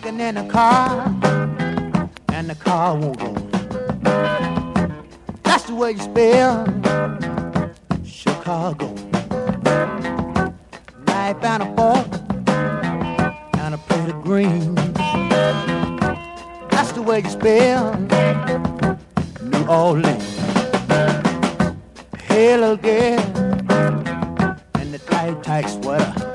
Walking in a car, and the car won't go. That's the way you spell Chicago. Knife and a fork and a plate of green. That's the way you spell New Orleans. Hey, little girl in the tight, tight sweater.